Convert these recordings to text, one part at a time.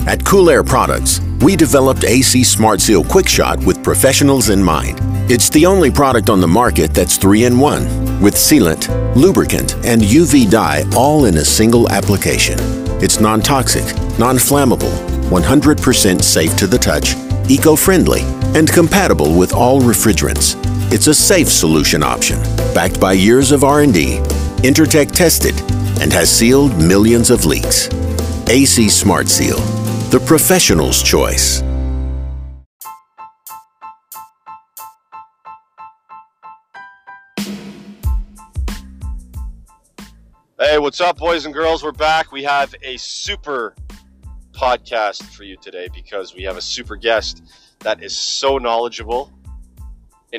At Cool Air Products, we developed AC Smart Seal Quick Shot with professionals in mind. It's the only product on the market that's 3-in-1, with sealant, lubricant, and UV dye all in a single application. It's non-toxic, non-flammable, 100% safe to the touch, eco-friendly, and compatible with all refrigerants. It's a safe solution option, backed by years of R&D, Intertech tested, and has sealed millions of leaks. AC Smart Seal, the professional's choice. Hey, what's up, boys and girls? We're back. We have a super podcast for you today because we have a super guest that is so knowledgeable in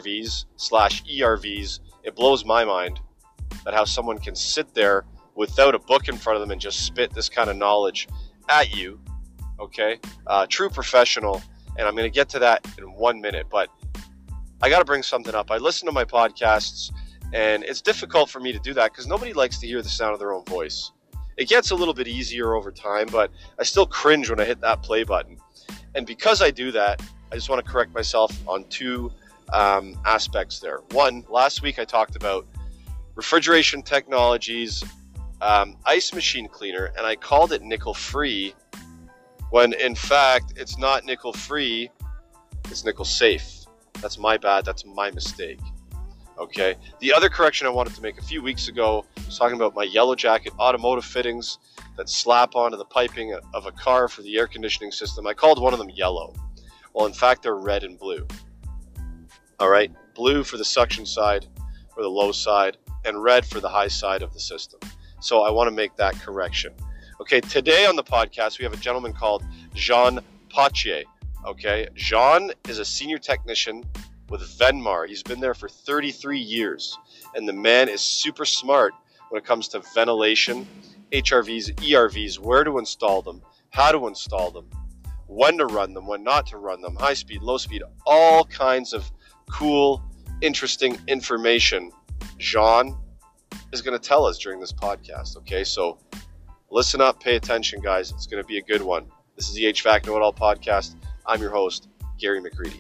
HRVs/ERVs. It blows my mind that how someone can sit there without a book in front of them and just spit this kind of knowledge at you. Okay, true professional, and I'm going to get to that in 1 minute, but I got to bring something up. I listen to my podcasts, and it's difficult for me to do that because nobody likes to hear the sound of their own voice. It gets a little bit easier over time, but I still cringe when I hit that play button. And because I do that, I just want to correct myself on two aspects there. One, last week I talked about refrigeration technologies, ice machine cleaner, and I called it nickel-free, when in fact it's not nickel-free, it's nickel-safe. That's my bad, that's my mistake. Okay, the other correction I wanted to make a few weeks ago was talking about my Yellow Jacket automotive fittings that slap onto the piping of a car for the air conditioning system. I called one of them yellow. Well, in fact, they're red and blue. All right, blue for the suction side or the low side, and red for the high side of the system. So I want to make that correction. Okay, today on the podcast, we have a gentleman called Jean Potier. Okay, Jean is a senior technician with Venmar. He's been there for 33 years, and the man is super smart when it comes to ventilation, HRVs, ERVs, where to install them, how to install them, when to run them, when not to run them, high speed, low speed, all kinds of cool, interesting information Jean is going to tell us during this podcast. Okay, so listen up, pay attention, guys. It's going to be a good one. This is the HVAC Know It All podcast. I'm your host, Gary McCready.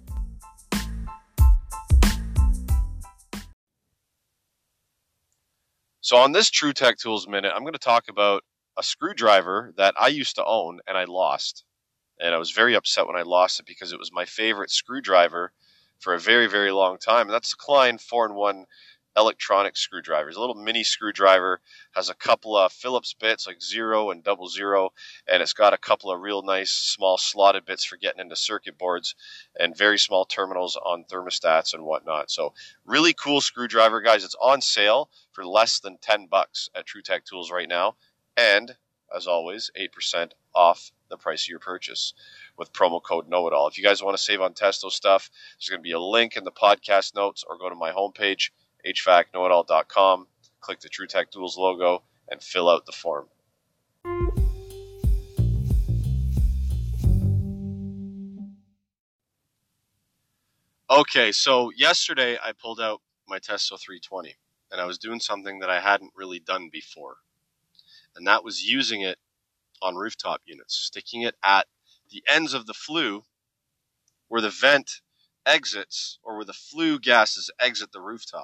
So on this True Tech Tools Minute, I'm going to talk about a screwdriver that I used to own and I lost. And I was very upset when I lost it because it was my favorite screwdriver for a very, very long time. And that's the Klein 4-in-1 electronic screwdrivers. A little mini screwdriver, has a couple of Phillips bits like 0 and 00, and it's got a couple of real nice small slotted bits for getting into circuit boards and very small terminals on thermostats and whatnot. So really cool screwdriver, guys. It's on sale for less than $10 at True Tech Tools right now, and as always, 8% off the price of your purchase with promo code Know It All. If you guys want to save on Testo stuff, there's going to be a link in the podcast notes, or go to my homepage, hvacknowitall.com, click the True Tech Tools logo, and fill out the form. Okay, so yesterday I pulled out my Testo 320, and I was doing something that I hadn't really done before, and that was using it on rooftop units, sticking it at the ends of the flue where the vent exits, or where the flue gases exit the rooftop.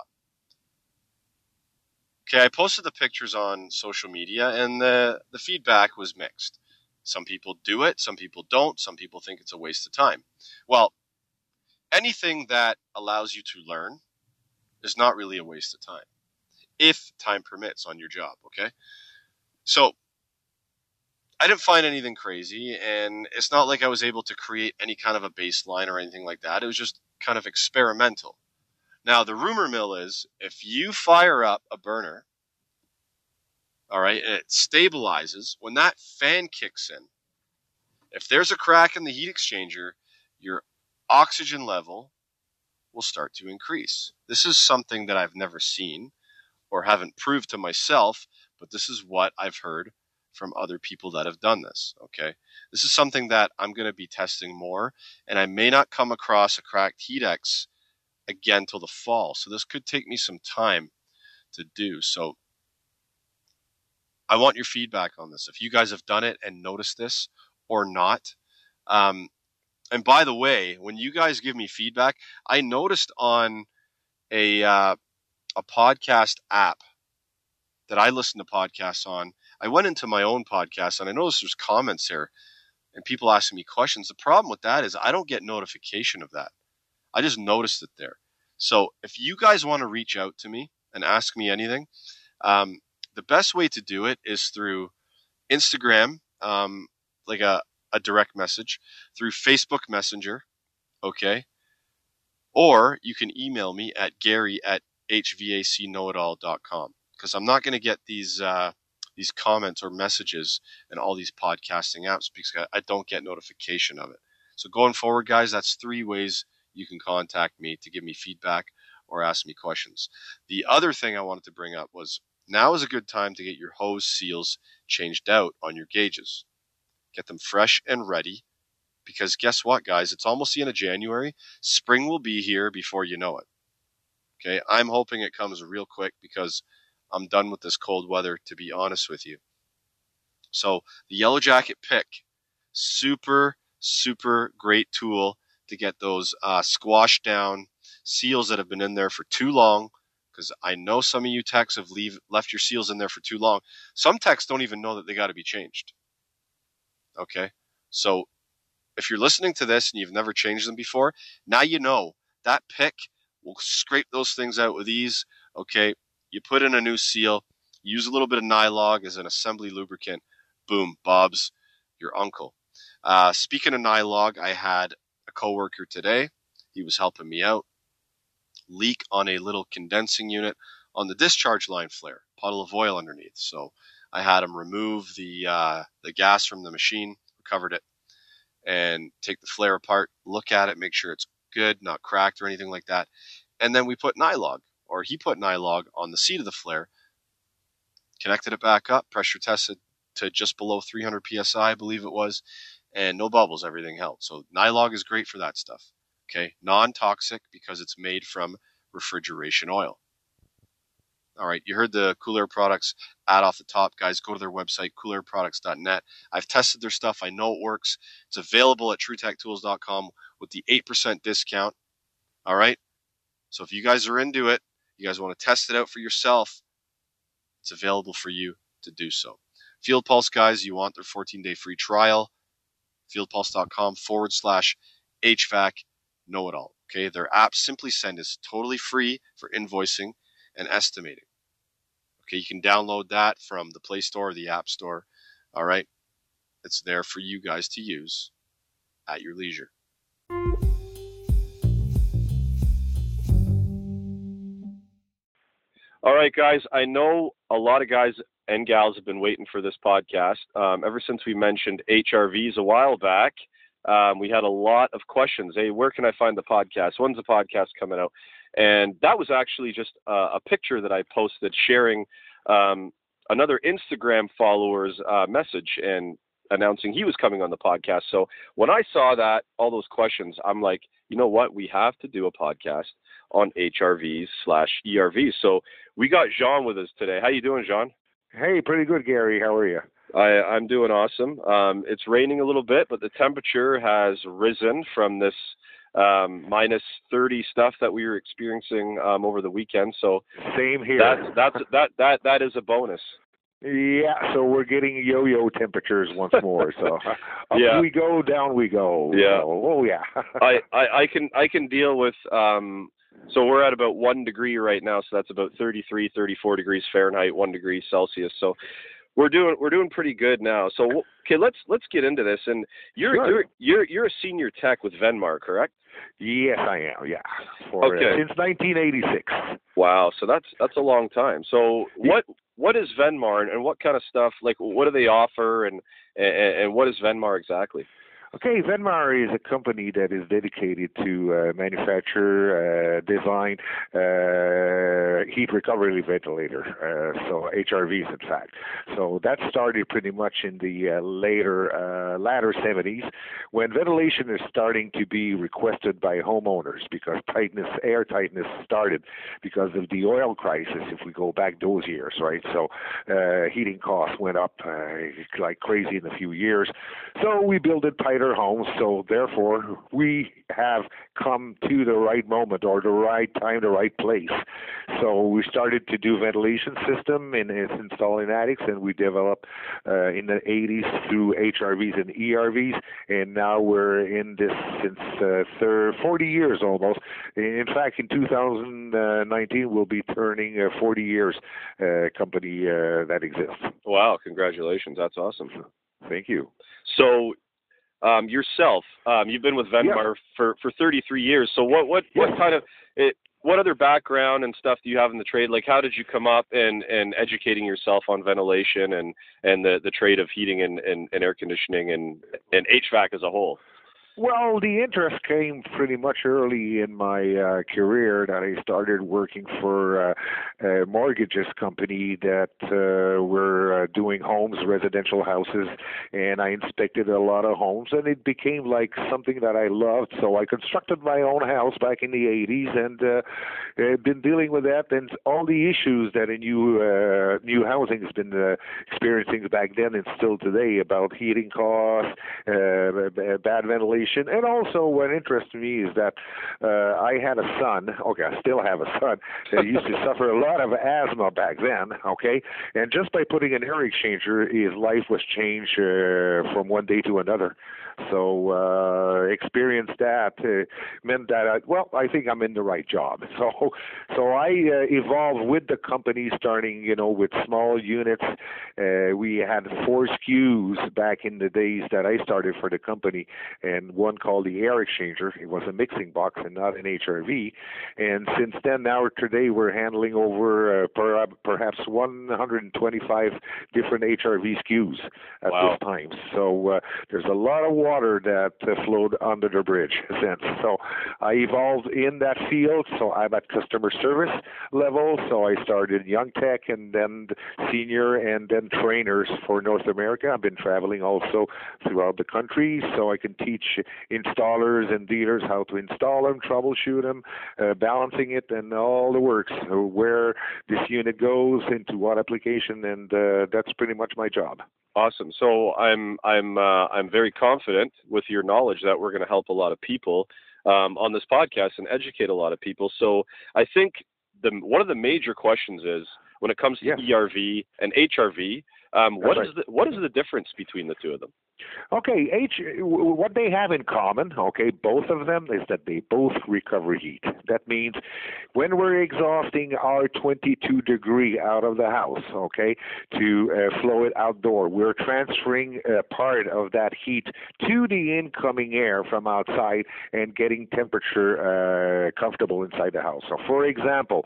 Okay, I posted the pictures on social media, and the feedback was mixed. Some people do it, some people don't, some people think it's a waste of time. Well, anything that allows you to learn is not really a waste of time, if time permits on your job, okay? So, I didn't find anything crazy, and it's not like I was able to create any kind of a baseline or anything like that. It was just kind of experimental. Now, the rumor mill is, if you fire up a burner, all right, and it stabilizes, when that fan kicks in, if there's a crack in the heat exchanger, your oxygen level will start to increase. This is something that I've never seen or haven't proved to myself, but this is what I've heard from other people that have done this, okay? This is something that I'm going to be testing more, and I may not come across a cracked heat-ex again till the fall. So this could take me some time to do. So I want your feedback on this. If you guys have done it and noticed this or not. And by the way, when you guys give me feedback, I noticed on a podcast app that I listen to podcasts on, I went into my own podcast and I noticed there's comments here and people asking me questions. The problem with that is I don't get notification of that. I just noticed it there. So if you guys want to reach out to me and ask me anything, the best way to do it is through Instagram, like a direct message, through Facebook Messenger, okay? Or you can email me at gary@hvacknowitall.com, because I'm not going to get these comments or messages in all these podcasting apps because I don't get notification of it. So going forward, guys, that's 3 ways you can contact me to give me feedback or ask me questions. The other thing I wanted to bring up was now is a good time to get your hose seals changed out on your gauges. Get them fresh and ready, because guess what, guys? It's almost the end of January. Spring will be here before you know it. Okay, I'm hoping it comes real quick because I'm done with this cold weather, to be honest with you. So the Yellow Jacket pick, super, super great tool to get those squashed down seals that have been in there for too long, because I know some of you techs have left your seals in there for too long. Some techs don't even know that they got to be changed. Okay, so if you're listening to this and you've never changed them before, now you know that pick will scrape those things out with ease. Okay, you put in a new seal, use a little bit of Nylog as an assembly lubricant. Boom, Bob's your uncle. Speaking of Nylog, I had a coworker today. He was helping me out. Leak on a little condensing unit on the discharge line flare, puddle of oil underneath. So I had him remove the gas from the machine, recovered it, and take the flare apart, look at it, make sure it's good, not cracked or anything like that. And then we put Nylog, or he put Nylog on the seat of the flare, connected it back up, pressure tested to just below 300 PSI, I believe it was, and no bubbles, everything held. So Nylog is great for that stuff. Okay, non-toxic because it's made from refrigeration oil. All right, you heard the Cool Air Products ad off the top, guys. Go to their website, coolairproducts.net. I've tested their stuff. I know it works. It's available at TrueTechTools.com with the 8% discount. All right, so if you guys are into it, you guys want to test it out for yourself, it's available for you to do so. Field Pulse, guys, you want their 14-day free trial, fieldpulse.com/HVAC know-it-all. Okay, their app Simply Send is totally free for invoicing and estimating. Okay, you can download that from the Play Store or the App Store. All right, it's there for you guys to use at your leisure. All right, guys, I know a lot of guys and gals have been waiting for this podcast. Ever since we mentioned HRVs a while back, we had a lot of questions. Hey, where can I find the podcast? When's the podcast coming out? And that was actually just a picture that I posted sharing another Instagram follower's message and announcing he was coming on the podcast. So when I saw that, all those questions, I'm like, you know what? We have to do a podcast on HRVs/ERVs. So we got Jean with us today. How you doing, Jean? Hey, pretty good, Gary. How are you? I'm doing awesome. It's raining a little bit, but the temperature has risen from this minus 30 stuff that we were experiencing over the weekend. So same here. That is a bonus. Yeah, so we're getting yo-yo temperatures once more. So up we go, down we go. Yeah. Oh yeah. I can deal with. So we're at about 1 degree right now. So that's about 33, 34 degrees Fahrenheit, 1 degree Celsius. So we're doing pretty good now. So okay, let's get into this. And you're a senior tech with Venmar, correct? Yes, I am. Yeah. Since 1986. Wow. So that's a long time. So what is Venmar and what kind of stuff? Like, what do they offer and what is Venmar exactly? Okay, Venmar is a company that is dedicated to manufacture, design heat recovery ventilator, so HRVs, in fact. So that started pretty much in the latter 70s, when ventilation is starting to be requested by homeowners because air tightness started because of the oil crisis. If we go back those years, right? So heating costs went up like crazy in a few years. So we built tighter homes, so therefore we have come to the right moment or the right time, the right place. So we started to do ventilation system and install in attics, and we developed in the 80s through HRVs and ERVs, and now we're in this since 40 years almost. In fact, in 2019 we'll be turning 40 years company that exists. Wow, congratulations. That's awesome. Thank you. So yourself, you've been with Venmar for 33 years. So what kind of what other background and stuff do you have in the trade? Like, how did you come up and educating yourself on ventilation and the trade of heating and air conditioning and HVAC as a whole? Well, the interest came pretty much early in my career that I started working for a mortgages company that were doing homes, residential houses, and I inspected a lot of homes, and it became like something that I loved. So I constructed my own house back in the 80s, and I've been dealing with that and all the issues that a new housing has been experiencing back then and still today about heating costs, bad ventilation. And also what interests me is that I had a son, okay, I still have a son, that used to suffer a lot of asthma back then, okay, and just by putting an air exchanger, his life was changed from one day to another. So experience that meant that, I think I'm in the right job. So I evolved with the company, starting, with small units. We had 4 SKUs back in the days that I started for the company, and one called the air exchanger. It was a mixing box and not an HRV. And since then, now today, we're handling over perhaps 125 different HRV SKUs at this time. So there's a lot of water that flowed under the bridge since. So I evolved in that field. So I'm at customer service level. So I started young tech and then senior and then trainers for North America. I've been traveling also throughout the country, so I can teach installers and dealers how to install them, troubleshoot them, balancing it, and all the works, where this unit goes, into what application, and that's pretty much my job. Awesome. So I'm very confident with your knowledge that we're going to help a lot of people on this podcast and educate a lot of people. So I think one of the major questions is, when it comes to ERV and HRV, what is the difference between the two of them? Okay, what they have in common, okay, both of them, is that they both recover heat. That means when we're exhausting our 22 degree out of the house, okay, to flow it outdoor, we're transferring part of that heat to the incoming air from outside and getting temperature comfortable inside the house. So, for example,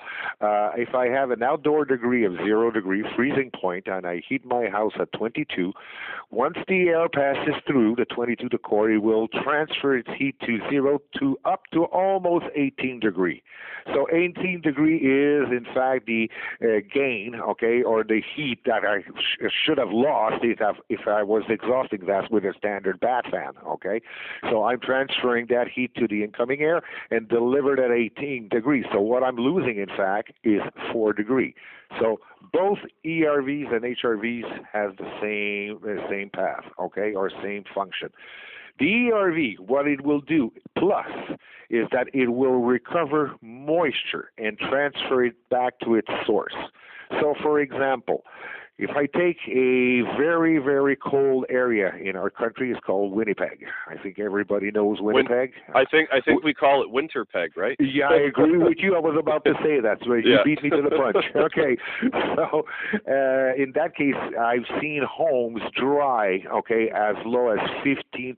if I have an outdoor degree of 0 degree freezing point and I heat my house at 22, once the air passes through the 22 to core, it will transfer its heat to 0 to up to almost 18 degree. So 18 degree is, in fact, the gain, okay, or the heat that I should have lost if I was exhausting that with a standard bath fan, okay? So I'm transferring that heat to the incoming air and delivered at 18 degrees. So what I'm losing, in fact, is 4 degree. So both ERVs and HRVs have the same path, okay, or same function. The ERV, what it will do, plus, is that it will recover moisture and transfer it back to its source. So, for example, if I take a very, very cold area in our country, it's called Winnipeg. I think everybody knows Winnipeg. I think we call it Winterpeg, right? Yeah, I agree with you. I was about to say that, so you beat me to the punch. Okay, so in that case, I've seen homes dry, okay, as low as 15%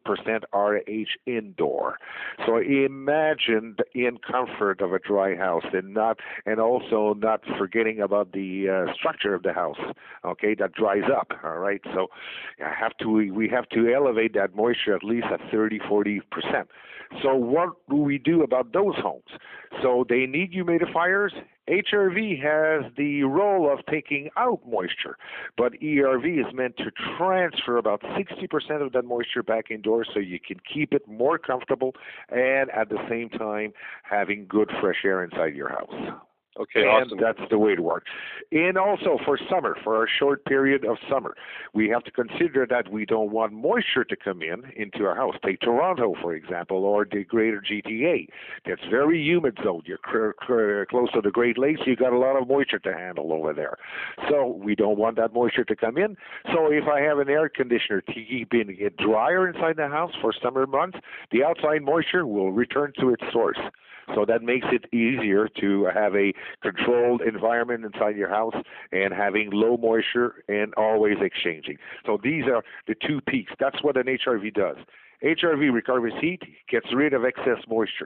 RH indoor. So imagine the comfort of a dry house, and also not forgetting about the structure of the house. okay, that dries up, all right? So we have to elevate that moisture at least at 30-40%. So what do we do about those homes? So they need humidifiers. HRV has the role of taking out moisture, but ERV is meant to transfer about 60% of that moisture back indoors so you can keep it more comfortable and at the same time having good fresh air inside your house. Okay, and awesome. That's the way it works. And also for summer, for our short period of summer, we have to consider that we don't want moisture to come into our house. Take Toronto, for example, or the greater GTA. That's very humid zone. You're close to the Great Lakes. You got a lot of moisture to handle over there. So we don't want that moisture to come in. So if I have an air conditioner to keep it drier inside the house for summer months, the outside moisture will return to its source. So that makes it easier to have a controlled environment inside your house and having low moisture and always exchanging. So these are the two peaks. That's what an HRV does. HRV recovers heat, gets rid of excess moisture.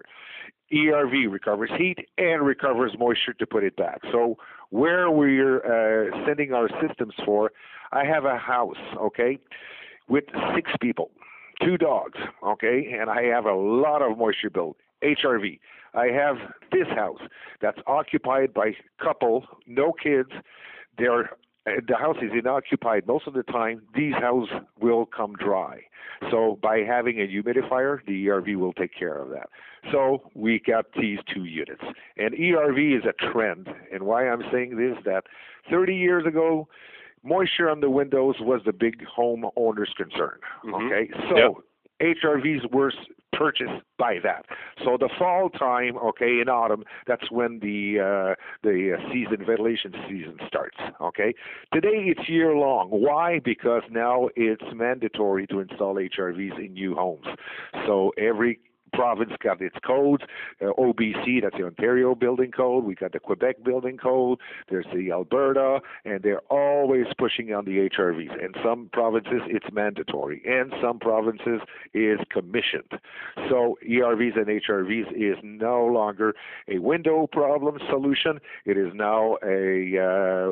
ERV recovers heat and recovers moisture to put it back. So where we're sending our systems for, I have a house, okay, with 6 people, 2 dogs, okay, and I have a lot of moisture built. HRV. I have this house that's occupied by couple, no kids. The house is inoccupied most of the time. These houses will come dry. So by having a humidifier, the ERV will take care of that. So we got these 2 units. And ERV is a trend. And why I'm saying this, that 30 years ago, moisture on the windows was the big homeowner's concern. Okay, so HRVs were purchased by that. So the fall time, okay, in autumn, that's when the ventilation season starts, okay? Today it's year long. Why? Because now it's mandatory to install HRVs in new homes. So every province got its codes. OBC, that's the Ontario Building Code. We got the Quebec Building Code. There's the Alberta, and they're always pushing on the HRVs. In some provinces, it's mandatory, and some provinces is commissioned. So ERVs and HRVs is no longer a window problem solution. It is now the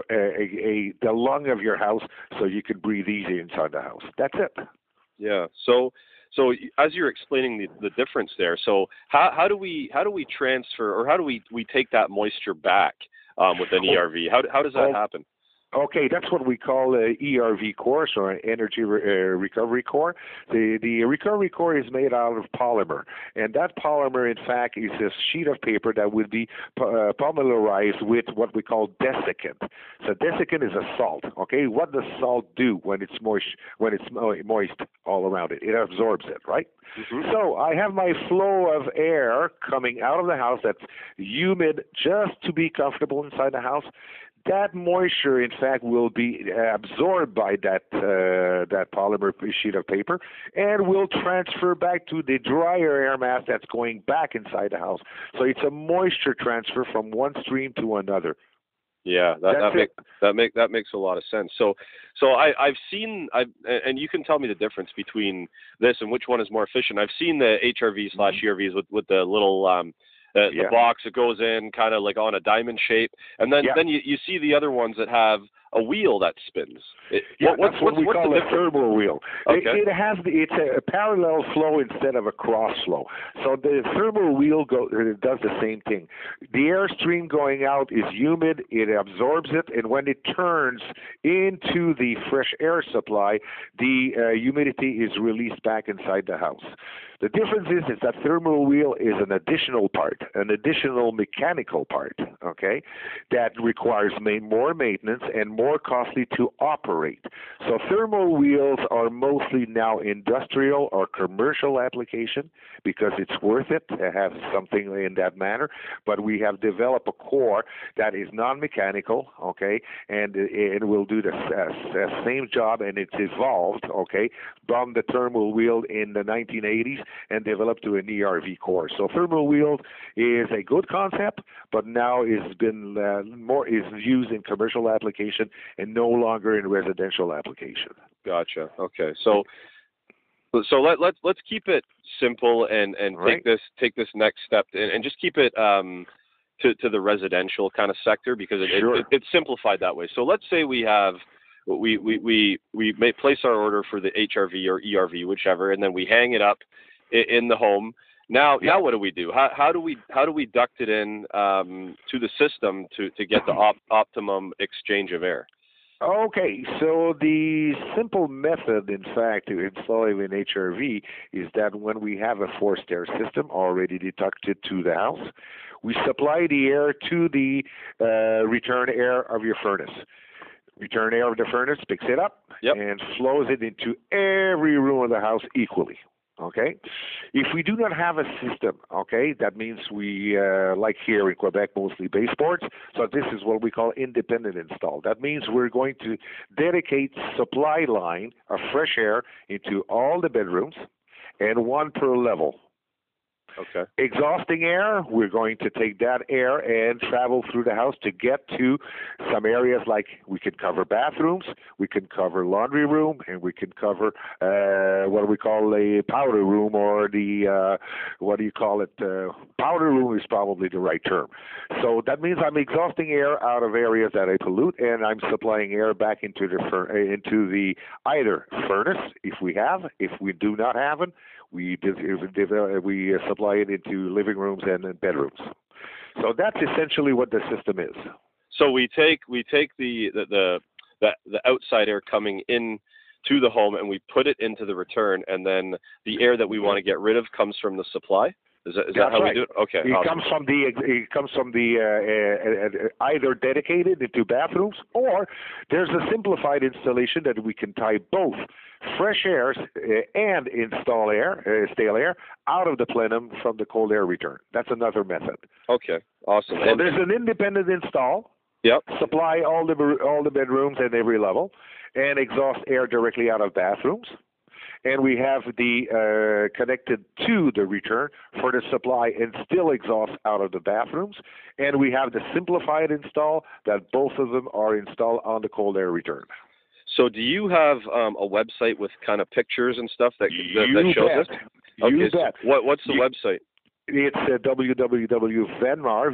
lung of your house, so you can breathe easy inside the house. That's it. Yeah. So as you're explaining the difference there, so how do we transfer, or how do we take that moisture back with an ERV? How does that happen? Okay, that's what we call a ERV core, or an energy recovery core. The recovery core is made out of polymer, and that polymer, in fact, is a sheet of paper that would be polymerized with what we call desiccant. So desiccant is a salt. Okay, what does salt do when it's moist? When it's moist all around it, it absorbs it, right? Mm-hmm. So I have my flow of air coming out of the house that's humid, just to be comfortable inside the house. That moisture, in fact, will be absorbed by that polymer sheet of paper and will transfer back to the drier air mass that's going back inside the house. So it's a moisture transfer from one stream to another. Yeah, that makes a lot of sense. So I've seen, and you can tell me the difference between this and which one is more efficient. I've seen the HRV/ERVs with the little the box that goes in kind of like on a diamond shape, and then you see the other ones that have a wheel that spins. That's what we call a thermal wheel. Okay. It's a parallel flow instead of a cross flow. So the thermal wheel does the same thing. The air stream going out is humid, it absorbs it, and when it turns into the fresh air supply, the humidity is released back inside the house. The difference is that thermal wheel is an additional part, an additional mechanical part, okay, that requires more maintenance and more costly to operate. So thermal wheels are mostly now industrial or commercial application because it's worth it to have something in that manner. But we have developed a core that is non-mechanical, okay, and it will do the same job, and it's evolved, okay, from the thermal wheel in the 1980s and developed to an ERV core. So thermal wheel is a good concept, but now is used in commercial application and no longer in residential application. Gotcha. Okay. So let's keep it simple and take this next step and just keep it to the residential kind of sector, because it's simplified that way. So let's say we have we may place our order for the HRV or ERV, whichever, and then we hang it up in the home. Now what do we do? How do we duct it in to the system to get the optimum exchange of air? Okay, so the simple method, in fact, to installing an HRV is that when we have a forced air system already deducted to the house, we supply the air to the return air of your furnace. Return air of the furnace picks it up and flows it into every room of the house equally. Okay, if we do not have a system, okay, that means we, like here in Quebec, mostly baseboards. So this is what we call independent install. That means we're going to dedicate supply line of fresh air into all the bedrooms and one per level. Okay. Exhausting air, we're going to take that air and travel through the house to get to some areas like we can cover bathrooms, we can cover laundry room, and we can cover what we call a powder room, or the, powder room is probably the right term. So that means I'm exhausting air out of areas that I pollute, and I'm supplying air back into the either furnace, if we do not have it, we supply it into living rooms and bedrooms. So that's essentially what the system is. So we take the outside air coming in to the home and we put it into the return, and then the air that we want to get rid of comes from the supply. Is that how we do it? Okay. It comes from the either dedicated into bathrooms, or there's a simplified installation that we can tie both fresh air and stale air out of the plenum from the cold air return. That's another method. Okay. Awesome. So there's an independent install. Yep. Supply all the bedrooms and every level, and exhaust air directly out of bathrooms. And we have the connected to the return for the supply and still exhaust out of the bathrooms. And we have the simplified install that both of them are installed on the cold air return. So do you have a website with kind of pictures and stuff that shows it? Okay, You bet. So what's the website? It's www.venmar,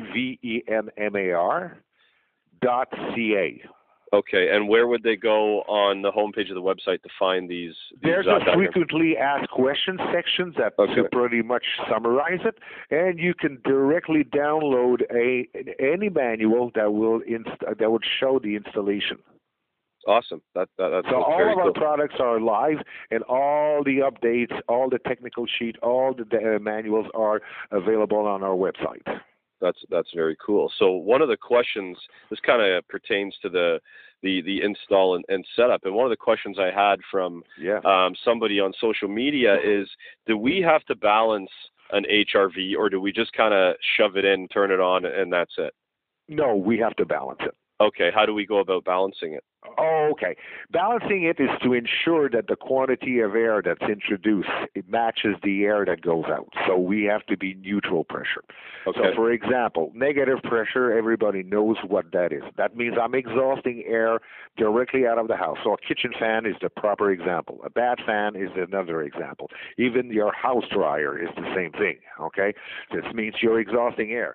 VENMAR.ca. Okay, and where would they go on the homepage of the website to find these There's a frequently asked questions section that to pretty much summarize it, and you can directly download any manual that would show the installation. Awesome. That's so all very of cool. our products are live, and all the updates, all the technical sheet, all the manuals are available on our website. That's very cool. So one of the questions, this kind of pertains to the install and setup, and one of the questions I had from somebody on social media is, do we have to balance an HRV, or do we just kind of shove it in, turn it on, and that's it? No, we have to balance it. Okay, how do we go about balancing it? Oh, okay. Balancing it is to ensure that the quantity of air that's introduced, it matches the air that goes out. So we have to be neutral pressure. Okay. So, for example, negative pressure, everybody knows what that is. That means I'm exhausting air directly out of the house. So a kitchen fan is the proper example. A bad fan is another example. Even your house dryer is the same thing, okay? This means you're exhausting air.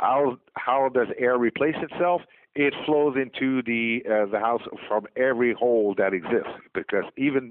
How does air replace itself? It flows into the house from every hole that exists, because even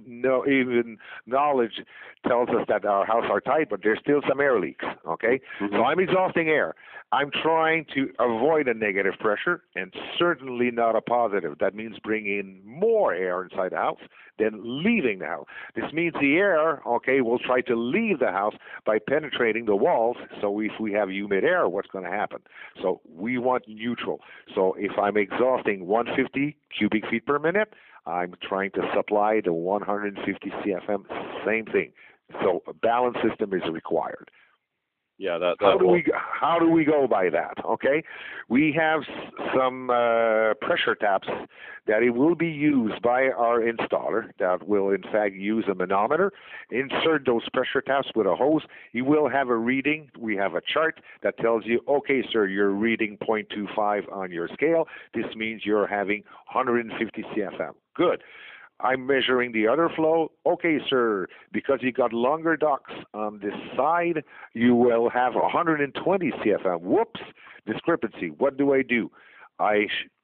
knowledge tells us that our house are tight, but there's still some air leaks. Okay, so I'm exhausting air. I'm trying to avoid a negative pressure and certainly not a positive. That means bringing in more air inside the house than leaving the house. This means the air, okay, will try to leave the house by penetrating the walls. So if we have humid air, what's going to happen? So we want neutral. So if I'm exhausting 150 cubic feet per minute, I'm trying to supply the 150 CFM, same thing. So a balanced system is required. Yeah, how do we go by that? Okay, we have some pressure taps that it will be used by our installer that will in fact use a manometer. Insert those pressure taps with a hose. You will have a reading. We have a chart that tells you, okay, sir, you're reading 0.25 on your scale. This means you're having 150 CFM. Good. I'm measuring the other flow. Okay, sir, because you got longer ducts on this side, you will have 120 CFM. Whoops, discrepancy. What do? I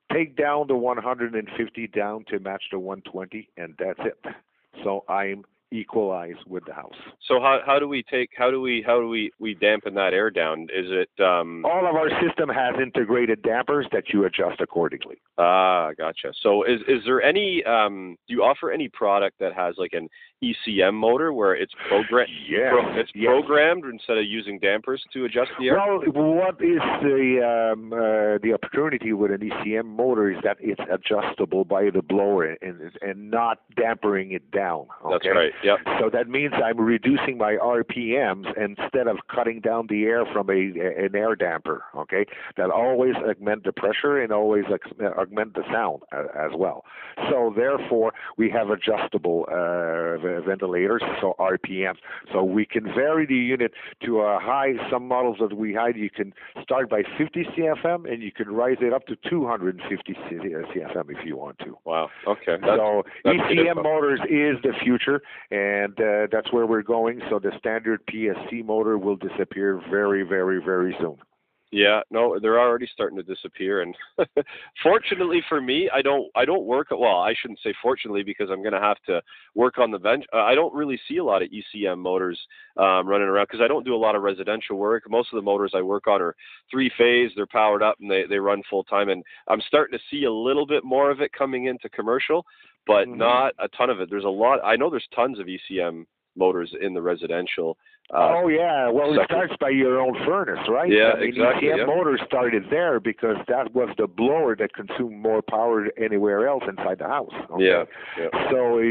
take down the 150 down to match the 120, and that's it. So I'm equalized with the house. So how do we dampen that air down? Is it all of our system has integrated dampers that you adjust accordingly. Gotcha. So is there any do you offer any product that has like an ECM motor where it's programmed instead of using dampers to adjust the air? Well, what is the opportunity with an ECM motor is that it's adjustable by the blower and not dampering it down. Okay? That's right. Yep. So that means I'm reducing my RPMs instead of cutting down the air from an air damper. Okay, that always augment the pressure and always augment the sound as well. So therefore, we have adjustable ventilators, so RPMs. So we can vary the unit to a high. Some models that we hide, you can start by 50 CFM and you can rise it up to 250 CFM if you want to. Wow. Okay. So ECM motors is the future, and that's where we're going. So the standard PSC motor will disappear very, very, very soon. Yeah, no, they're already starting to disappear, and fortunately for me, I don't work. Well, I shouldn't say fortunately because I'm going to have to work on the bench. I don't really see a lot of ECM motors running around because I don't do a lot of residential work. Most of the motors I work on are 3-phase. They're powered up and they run full time. And I'm starting to see a little bit more of it coming into commercial, but not a ton of it. There's a lot. I know there's tons of ECM motors in the residential. Well, it starts by your own furnace, right? Yeah, exactly. ECM motors started there because that was the blower that consumed more power anywhere else inside the house. Okay? Yeah. So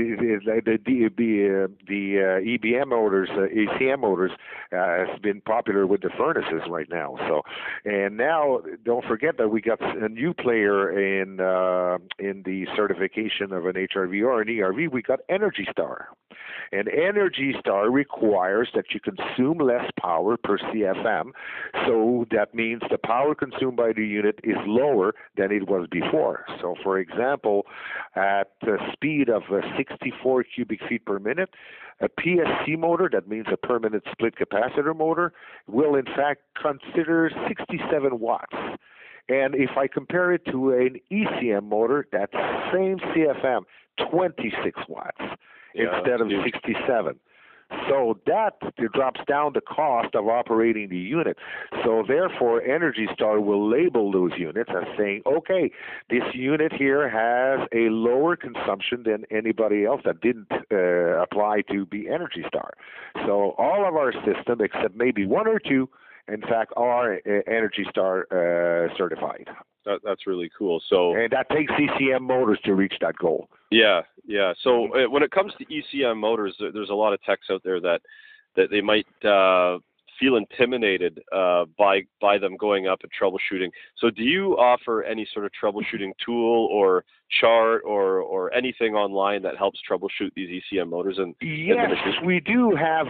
the EBM motors, ECM motors, has been popular with the furnaces right now. So, and now don't forget that we got a new player in the certification of an HRV or an ERV. We got Energy Star. And Energy Star requires that you consume less power per CFM, so that means the power consumed by the unit is lower than it was before. So, for example, at a speed of 64 cubic feet per minute, a PSC motor, that means a permanent split capacitor motor, will in fact consider 67 watts. And if I compare it to an ECM motor, that same CFM, 26 watts. Instead of 67. So that drops down the cost of operating the unit. So therefore, Energy Star will label those units as saying, okay, this unit here has a lower consumption than anybody else that didn't apply to be Energy Star. So all of our system, except maybe one or two, in fact, are Energy Star certified. That's really cool. So, and that takes ECM motors to reach that goal. Yeah. So when it comes to ECM motors, there's a lot of techs out there that they might feel intimidated by them going up and troubleshooting. So do you offer any sort of troubleshooting tool or chart or anything online that helps troubleshoot these ECM motors? Yes, we do have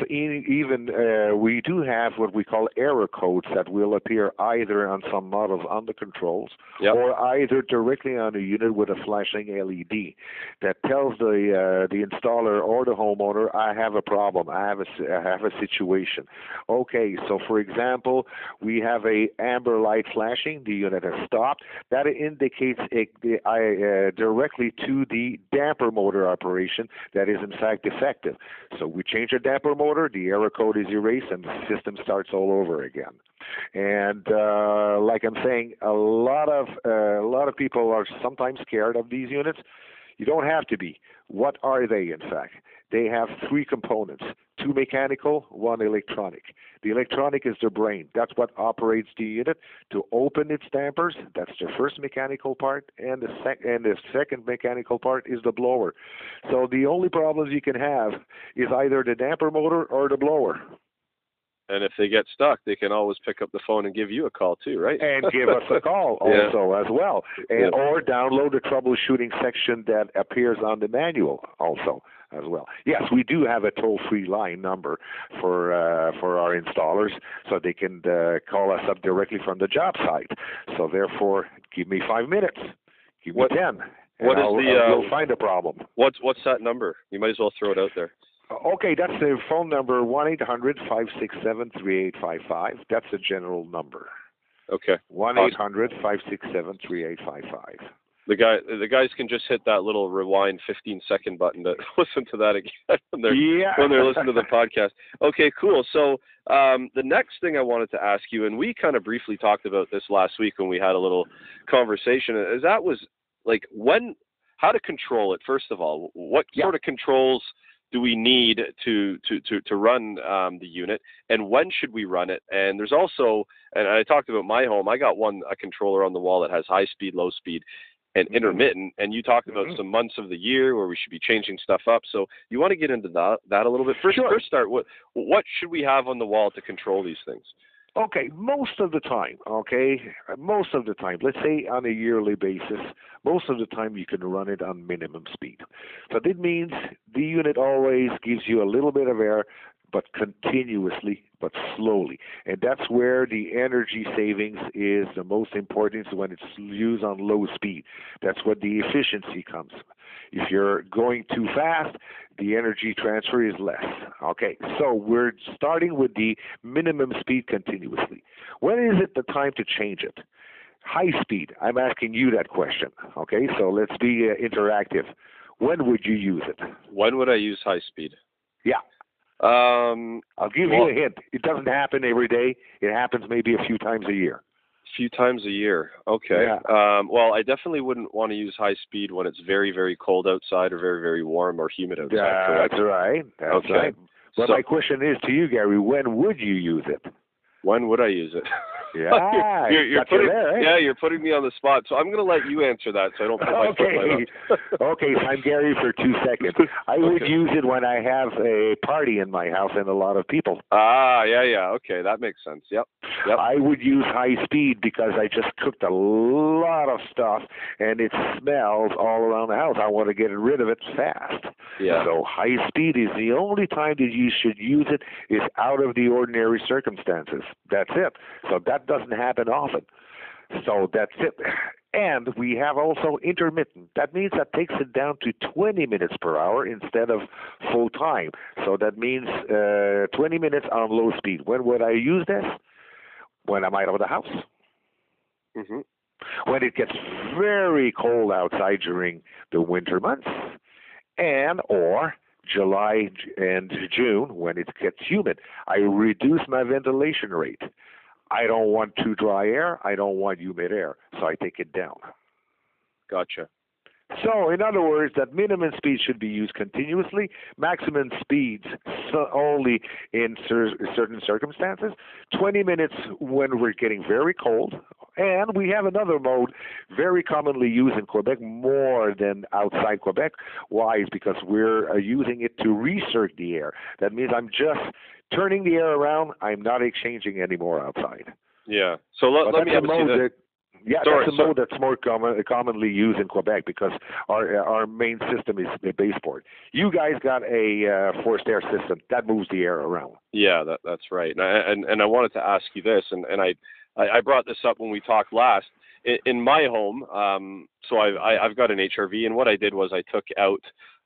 we do have what we call error codes that will appear either on some models on the controls or either directly on a unit with a flashing LED that tells the installer or the homeowner, I have a problem, I have a situation. Okay, so for example, we have a amber light flashing, the unit has stopped. That indicates directly to the damper motor operation that is in fact defective. So we change the damper motor, the error code is erased, and the system starts all over again. And like I'm saying, a lot of people are sometimes scared of these units. You don't have to be. What are they, in fact? They have 3 components, 2 mechanical, 1 electronic. The electronic is the brain. That's what operates the unit to open its dampers. That's the first mechanical part, and the second mechanical part is the blower. So the only problems you can have is either the damper motor or the blower. And if they get stuck, they can always pick up the phone and give you a call too, right? And give us a call also as well. And or download the troubleshooting section that appears on the manual also as well. Yes, we do have a toll-free line number for our installers, so they can call us up directly from the job site. So therefore, give me 5 minutes. Give me 10. We'll find a problem. What's that number? You might as well throw it out there. Okay, that's the phone number, 1-800-567-3855. That's the general number. Okay. 1-800-567-3855. The guys can just hit that little rewind 15-second button to listen to that again when they're listening to the podcast. Okay, cool. So the next thing I wanted to ask you, and we kind of briefly talked about this last week when we had a little conversation, is that was like how to control it. First of all, what sort of controls do we need to run the unit, and when should we run it? And there's also, and I talked about my home, I got a controller on the wall that has high speed, low speed, and intermittent, and you talked about some months of the year where we should be changing stuff up. So you want to get into that a little bit? First start, what should we have on the wall to control these things? Okay, most of the time, let's say on a yearly basis, most of the time you can run it on minimum speed. So that means the unit always gives you a little bit of air, but continuously, but slowly. And that's where the energy savings is the most important, when it's used on low speed. That's what the efficiency comes. If you're going too fast, the energy transfer is less. Okay, so we're starting with the minimum speed continuously. When is it the time to change it? High speed, I'm asking you that question. Okay, so let's be interactive. When would you use it? When would I use high speed? Yeah. I'll give you a hint. It doesn't happen every day. It happens maybe a few times a year. A few times a year. Okay. Yeah. Well, I definitely wouldn't want to use high speed when it's very, very cold outside or very, very warm or humid outside. That's right. That's right. But my question is to you, Gary, when would you use it? When would I use it? Yeah, you're putting me on the spot, so I'm going to let you answer that, so I don't put my foot right up. Okay, so I'm Gary for 2 seconds. I would use it when I have a party in my house and a lot of people. Yeah. Okay, that makes sense. Yep. I would use high speed because I just cooked a lot of stuff, and it smells all around the house. I want to get rid of it fast. Yeah. So high speed is the only time that you should use it is out of the ordinary circumstances. That's it. So that doesn't happen often. So that's it. And we have also intermittent. That means that takes it down to 20 minutes per hour instead of full time. So that means 20 minutes on low speed. When would I use this? When I'm out of the house. Mm-hmm. When it gets very cold outside during the winter months, and or July and June when it gets humid. I reduce my ventilation rate. I don't want too dry air. I don't want humid air, so I take it down. Gotcha. So, in other words, that minimum speed should be used continuously, maximum speeds only in certain circumstances, 20 minutes when we're getting very cold, and we have another mode very commonly used in Quebec more than outside Quebec. Why? It's because we're using it to recirculate the air. That means I'm just turning the air around. I'm not exchanging anymore outside. Yeah. So let me have a see that's a mode that's more commonly used in Quebec because our main system is the baseboard. You guys got a forced air system that moves the air around. Yeah, that's right. And I wanted to ask you this, and I brought this up when we talked last. In my home, so I've got an HRV, and what I did was I took out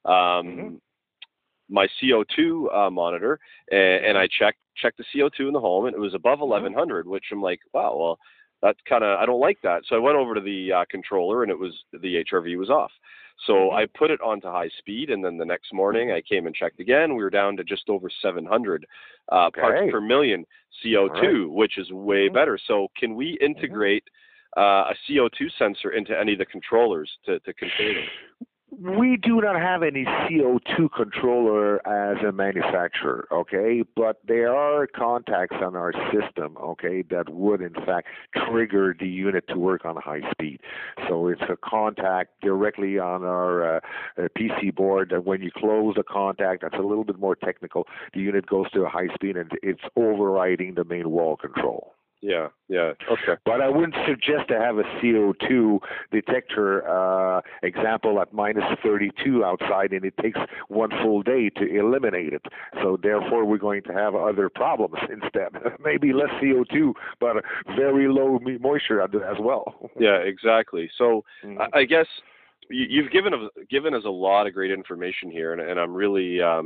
my CO2 monitor, and I checked the CO2 in the home, and it was above 1100, which I'm like, wow, well, that's kind of, I don't like that. So I went over to the controller, and the HRV was off. So I put it onto high speed, and then the next morning I came and checked again. We were down to just over 700 parts per million CO2, which is way better. So can we integrate a CO2 sensor into any of the controllers to control them? We do not have any CO2 controller as a manufacturer, okay? But there are contacts on our system, okay, that would in fact trigger the unit to work on high speed. So it's a contact directly on our PC board that when you close the contact, that's a little bit more technical, the unit goes to a high speed and it's overriding the main wall control. Yeah, okay. But I wouldn't suggest to have a CO2 detector example at minus 32 outside, and it takes one full day to eliminate it. So therefore, we're going to have other problems instead. Maybe less CO2, but very low moisture as well. Yeah, exactly. So I guess you've given us a lot of great information here, and I'm really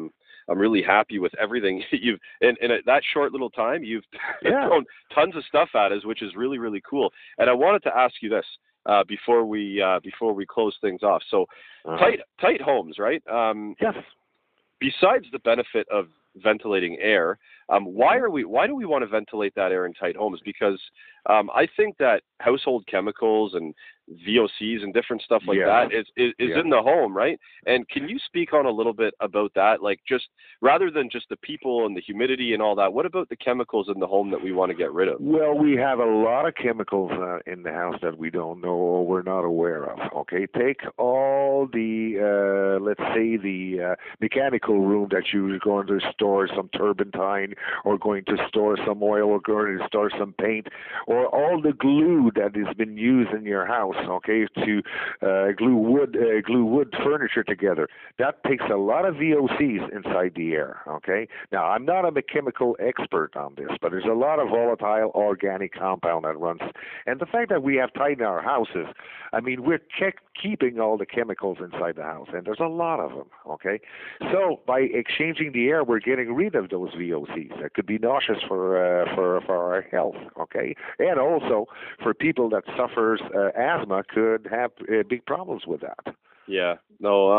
I'm really happy with everything you've in that short little time. You've thrown tons of stuff at us, which is really, really cool. And I wanted to ask you this before we close things off. So tight homes, right? Yes. Besides the benefit of ventilating air, why do we want to ventilate that air in tight homes? Because I think that household chemicals and VOCs and different stuff like that is in the home, right? And can you speak on a little bit about that? Like, just rather than just the people and the humidity and all that, what about the chemicals in the home that we want to get rid of? Well, we have a lot of chemicals in the house that we don't know or we're not aware of. Okay, take all the let's say the mechanical room that you're going to store some turpentine, or going to store some oil, or going to store some paint, or all the glue that has been used in your house. Okay, to glue wood furniture together. That takes a lot of VOCs inside the air. Okay, now I'm not a chemical expert on this, but there's a lot of volatile organic compound that runs, and the fact that we have tight in our houses, I mean, we're keeping all the chemicals inside the house, and there's a lot of them. Okay, so by exchanging the air, we're getting rid of those VOCs. That could be nauseous for our health. Okay, and also for people that suffers asthma, could have big problems with that. Yeah, no,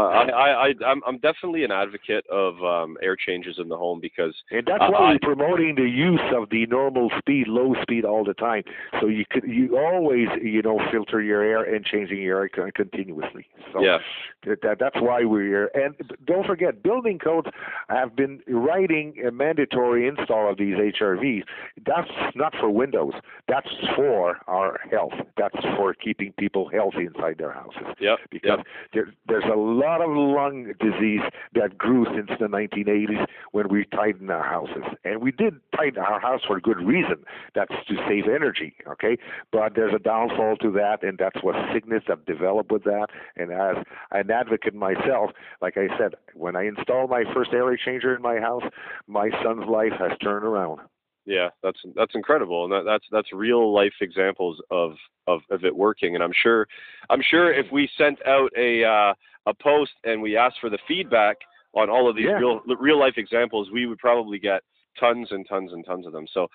I'm definitely an advocate of air changes in the home, because and that's why we're promoting the use of the normal speed, low speed all the time. So you always filter your air and changing your air continuously. So that's why we're here. And don't forget, building codes have been writing a mandatory install of these HRVs. That's not for windows. That's for our health. That's for keeping people healthy inside their houses. Because there's a lot of lung disease that grew since the 1980s when we tightened our houses. And we did tighten our house for a good reason. That's to save energy, okay? But there's a downfall to that, and that's what sickness have developed with that. And as an advocate myself, like I said, when I installed my first air exchanger in my house, my son's life has turned around. Yeah, that's incredible, and that's real life examples of it working. And I'm sure if we sent out a post and we asked for the feedback on all of these real life examples, we would probably get tons and tons and tons of them. So,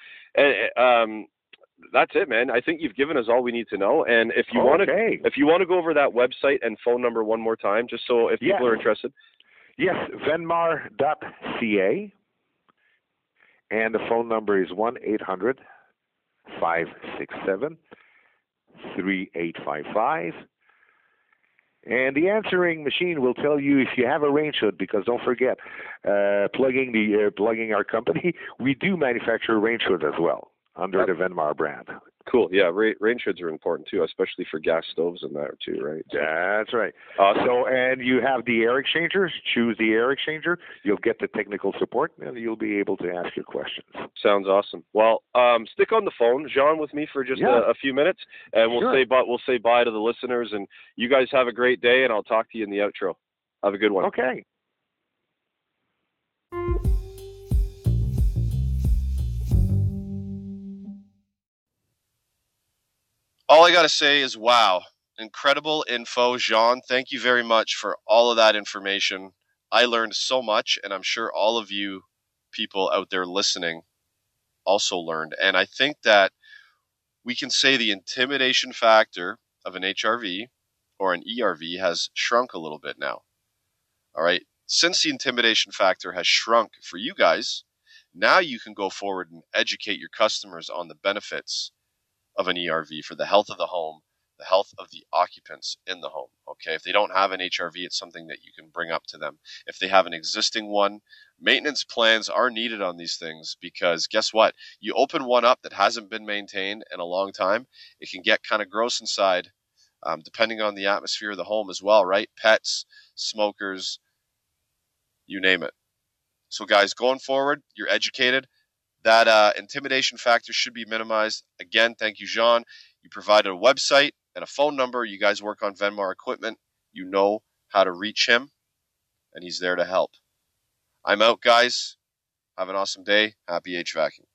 that's it, man. I think you've given us all we need to know. And if you want to go over that website and phone number one more time, just so if people are interested. Yes, venmar.ca. And the phone number is 1-800-567-3855. And the answering machine will tell you if you have a range hood, because don't forget, plugging our company, we do manufacture range hood as well under the Venmar brand. Cool. Yeah, range hoods are important too, especially for gas stoves and that too, right? That's right. So, and you have the air exchangers. Choose the air exchanger. You'll get the technical support, and you'll be able to ask your questions. Sounds awesome. Well, stick on the phone, Jean, with me for just a few minutes, and we'll say bye to the listeners. And you guys have a great day, and I'll talk to you in the outro. Have a good one. Okay. All I got to say is, wow, incredible info. Jean, thank you very much for all of that information. I learned so much, and I'm sure all of you people out there listening also learned. And I think that we can say the intimidation factor of an HRV or an ERV has shrunk a little bit now. All right. Since the intimidation factor has shrunk for you guys, now you can go forward and educate your customers on the benefits of an ERV for the health of the home, the health of the occupants in the home. Okay, if they don't have an HRV, it's something that you can bring up to them. If they have an existing one, maintenance plans are needed on these things, because guess what? You open one up that hasn't been maintained in a long time, it can get kind of gross inside, depending on the atmosphere of the home as well, right? Pets, smokers, you name it. So guys, going forward, you're educated. That intimidation factor should be minimized. Again, thank you, Jean. You provided a website and a phone number. You guys work on Venmar equipment. You know how to reach him, and he's there to help. I'm out, guys. Have an awesome day. Happy HVACing.